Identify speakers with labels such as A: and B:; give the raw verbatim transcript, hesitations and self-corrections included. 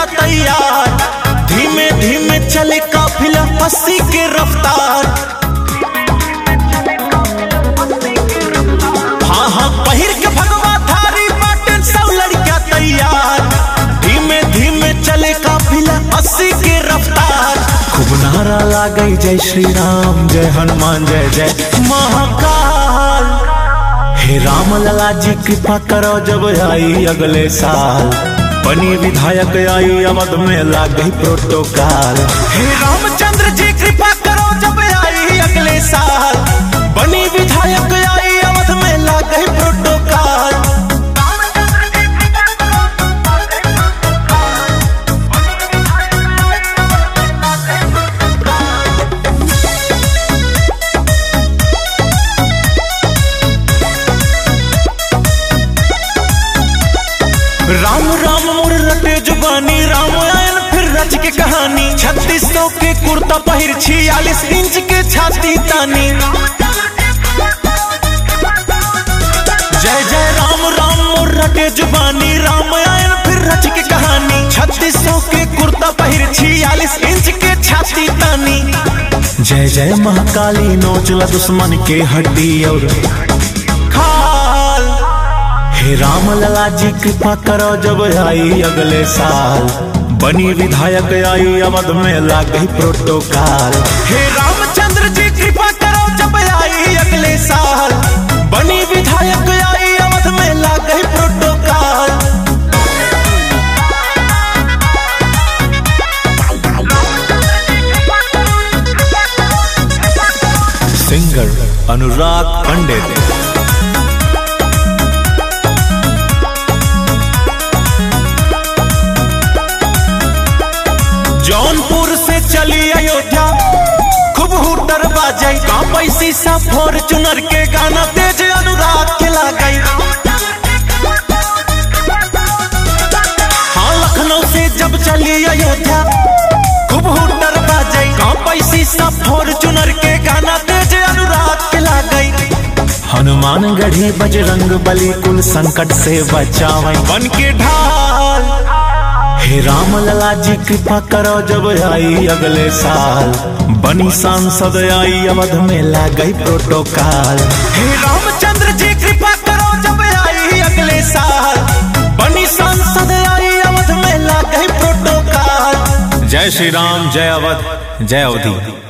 A: क्या तैयार, धीमे धीमे चले काफिला अस्सी के रफ्तार। हाँ हाँ पहिर के भगवा थारी बाटे सब लड़कियां तैयार, धीमे धीमे चले काफिला अस्सी के रफ्तार। खूब नारा लागे जय श्री राम जय हनुमान जय जय महाकाल। हे राम लला जी कृपा करो जब आई अगले साल, बनी विधायक आई अवध में लाग गई प्रोटोकॉल। हे रामचंद्र जी कृपा करो जब आई अगले साल, बनी विधायक आई अवध में लाग गई प्रोटोकॉल। राम राम मोर रटे जुबानी, रामायण फिर रच के कहानी। छत्तीस सौ के कुर्ता पहिर छियालीस इंच के छाती तानी। जय जय राम राम मोर रटे जुबानी, रामायण फिर रच के कहानी। छत्तीस सौ के कुर्ता पहिर छियालीस इंच के छाती तानी। जय जय महाकाली नोचला दुश्मन के हड्डी और खाल। हे राम लला जी कृपा करो जब आई अगले साल, बनी विधायक आई अवध में लाग गई प्रोटोकॉल। हे रामचंद्र जी कृपा करो जब आई अगले साल, बनी विधायक आई अवध में लाग गई प्रोटोकॉल। सिंगर अनुराग पंडित। जौनपुर से चली अयोध्या खूब हुटर बाजे, कांपई शीशा फॉर्च्यूनर के गाना तेज अनुराग के लागई। हाँ लखनऊ से जब चली अयोध्या खूब हुटर बाजे, कांपई शीशा फॉर्च्यूनर के गाना तेज अनुराग के लागई। हनुमान गढ़ी बजरंग बली कुल संकट से बचावे बन के ढाल। हे राम लला जी कृपा करो जब आई अगले साल, बनी सांसद आई अवध में लाग गई प्रोटोकॉल। हे रामचंद्र जी कृपा करो जब आई अगले साल, बनी सांसद आई अवध में लाग गई प्रोटोकॉल। जय श्री राम जय अवध जय अवधी।